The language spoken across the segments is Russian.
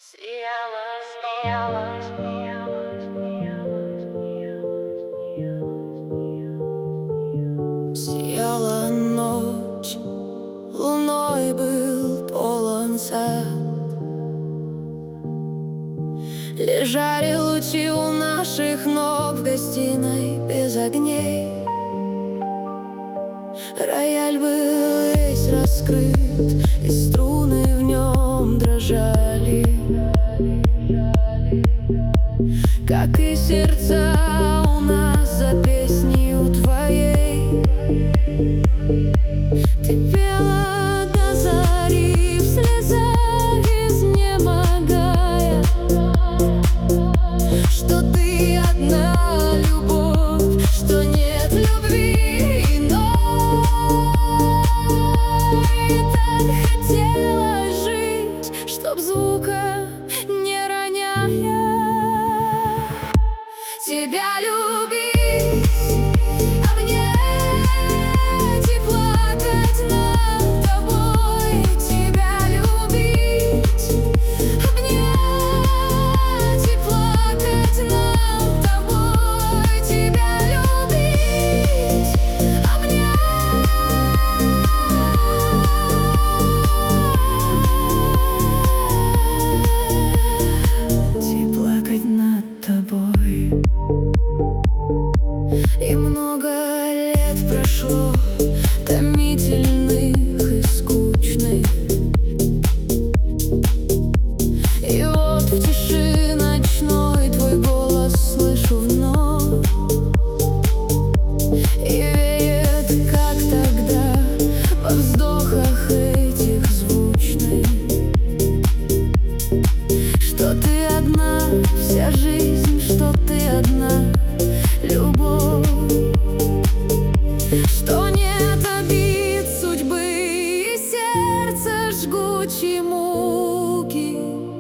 Сияла, сияла, сияла, сияла, сияла. Сияла ночь, луной был полон сад. Лежали лучи у наших ног в гостиной без огней. Рояль был весь раскрыт, и струны в нем дрожали, как и сердца у нас за песнью твоей. Ты пела до зари в слезах, изнемогая, что ты одна любовь, что нет любви иной. И так хотелось жить, чтоб звука не роняя тебя любить, обнять и плакать над тобой. Тебя любить, обнять и плакать над тобой. Тебя любить, обнять и плакать над тобой. И много лет прошло, томительных и скучных, и вот в тиши ночной твой голос слышу вновь. И веет, как тогда, во вздохах этих звучных, что ты одна, вся жизнь, что ты одна любовь, что нет обид судьбы и сердца жгучей муки,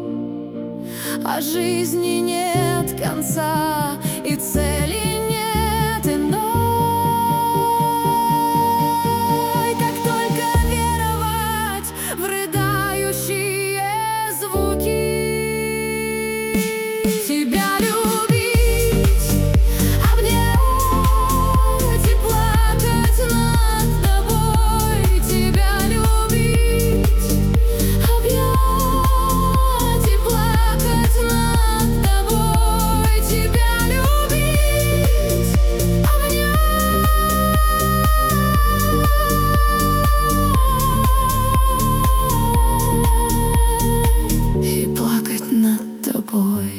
а жизни нет конца и цели нет иной. Как только веровать в рыдающие звуки. Тебя любить, обнять и плакать над тобой. Тебя любить, обнять и плакать над тобой. Тебя любить, обнять и плакать над тобой.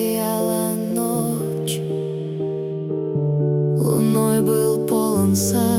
Сияла ночь, луной был полон сад.